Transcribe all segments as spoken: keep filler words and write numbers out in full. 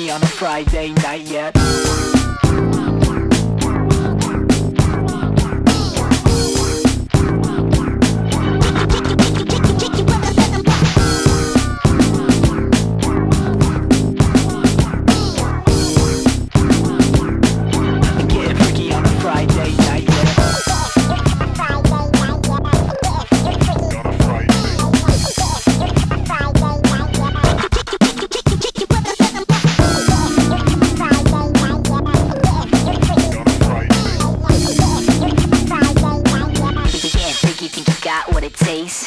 freaky on a Friday night yet. Getting freaky on a Friday night yet. Got what it takes.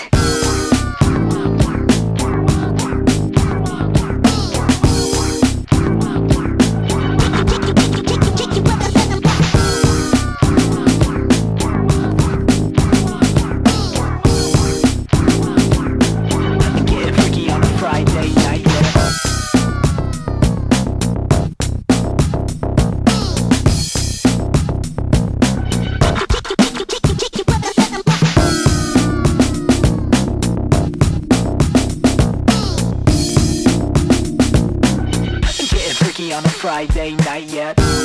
Getting freaky on a Friday night, yeah. On a Friday night yet.